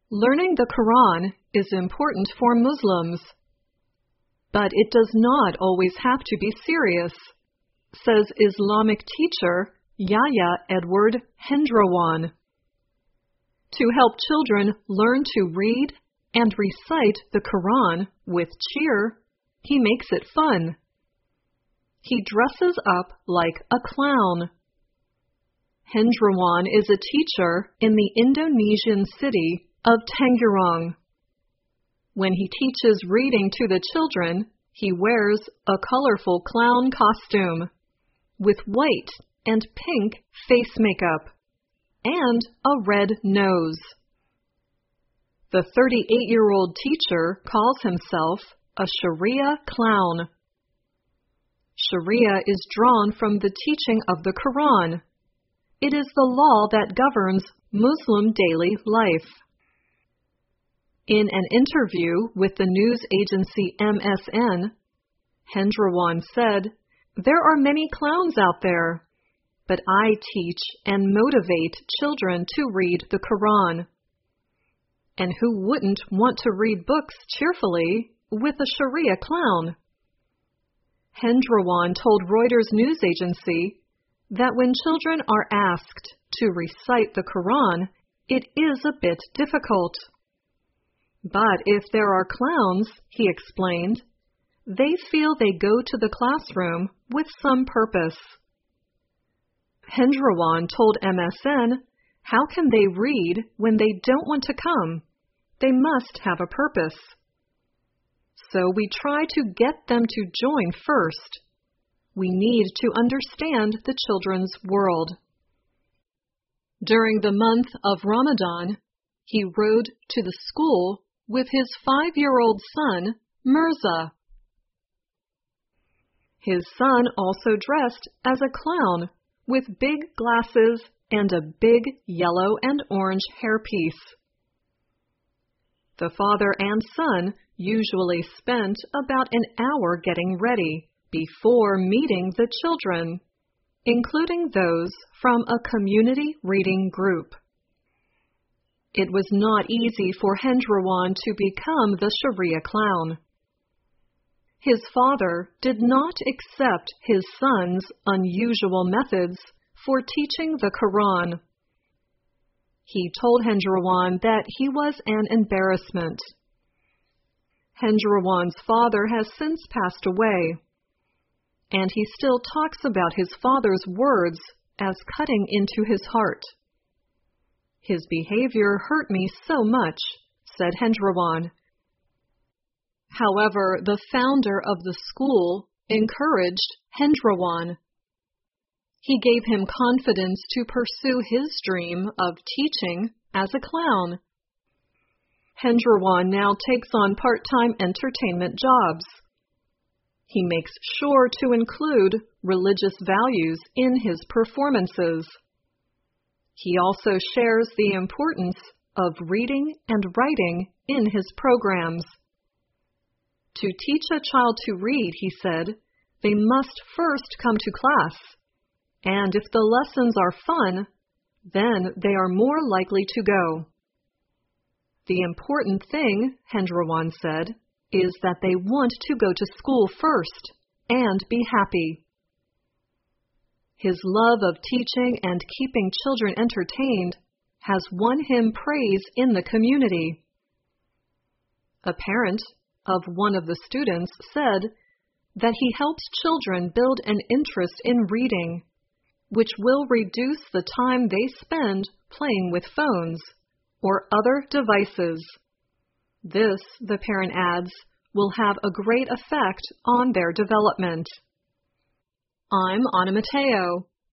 Learning the Quran is important for Muslims, but it does not always have to be serious, says Islamic teacher Yahya Edward Hendrawan. To help children learn to read and recite the Quran with cheer, he makes it fun. He dresses up like a clown. Hendrawan is a teacher in the Indonesian city of Tangerang. When he teaches reading to the children, he wears a colorful clown costume with white and pink face makeup and a red nose. The 38-year-old teacher calls himself a Sharia clown. Sharia is drawn from the teaching of the Quran. It is the law that governs Muslim daily life. In an interview with the news agency MSN, Hendrawan said, "There are many clowns out there, but I teach and motivate children to read the Quran. And who wouldn't want to read books cheerfully with a Sharia clown?" Hendrawan told Reuters news agency that when children are asked to recite the Quran, it is a bit difficult. But if there are clowns, he explained, they feel they go to the classroom with some purpose. Hendrawan told MSN, how can they read when they don't want to come? They must have a purpose. So we try to get them to join first. We need to understand the children's world. During the month of Ramadan, he rode to the school with his 5-year-old son, Mirza. His son also dressed as a clown with big glasses and a big yellow and orange hairpiece. The father and son usually spent about an hour getting ready before meeting the children, including those from a community reading group. It was not easy for Hendrawan to become the Sharia clown. His father did not accept his son's unusual methods for teaching the Quran. He told Hendrawan that he was an embarrassment. Hendrawan's father has since passed away, and he still talks about his father's words as cutting into his heart. His behavior hurt me so much, said Hendrawan. However, the founder of the school encouraged Hendrawan. He gave him confidence to pursue his dream of teaching as a clown. Hendrawan now takes on part-time entertainment jobs. He makes sure to include religious values in his performances. He also shares the importance of reading and writing in his programs. To teach a child to read, he said, they must first come to class, and if the lessons are fun, then they are more likely to go. The important thing, Hendrawan said, is that they want to go to school first and be happy. His love of teaching and keeping children entertained has won him praise in the community. A parent of one of the students said that he helps children build an interest in reading, which will reduce the time they spend playing with phones or other devices. This, the parent adds, will have a great effect on their development. I'm Ana Mateo.